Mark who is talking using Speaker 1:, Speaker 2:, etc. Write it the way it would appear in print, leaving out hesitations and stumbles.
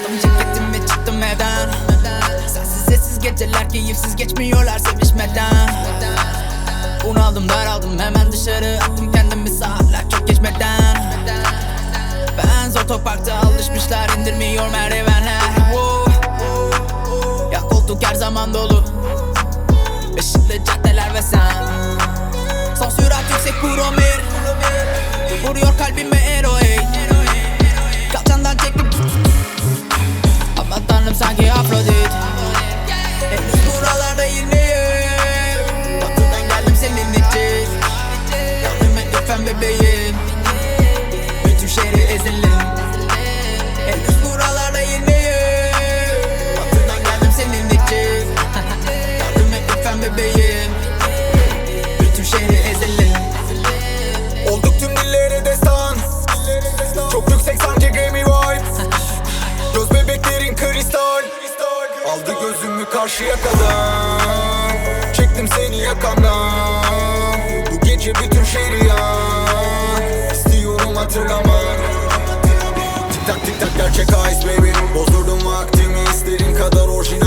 Speaker 1: Aldım ceketimi çıktım evden. Sensiz sessiz geceler keyifsiz geçmiyorlar sevişmeden. Bunaldım daraldım hemen dışarı attım kendimi saatler çok geçmeden. Benz otoparkta alışmışlar indirmiyor merdivenler. Ya koltuk her zaman dolu, ışıklı caddeler ve sen. Son sürat yüksek promil, vuruyor kalbime eroin. Kalçandan çekip aman tanrım sanki Afrodit. Henüz buralarda yeniyim, batıdan geldim senin için. Yardım et lütfen bebeğim, bütün şehri ezelim. Henüz buralarda yeniyim, batıdan geldim senin için. Yardım et lütfen bebeğim, bütün şehri ezelim.
Speaker 2: Olduk tüm dillere destan, çok yüksek sanki Grammy vibe. Göz bebeklerin kristal, aldı gözümü karşıya kadar. Çektim seni yakamdan, bu gece bütün şehri yak. İstiyorum hatırlamak. Tik tak tik tak gerçek ice baby. Bozdurdum vaktimi istediğin kadar orijinal.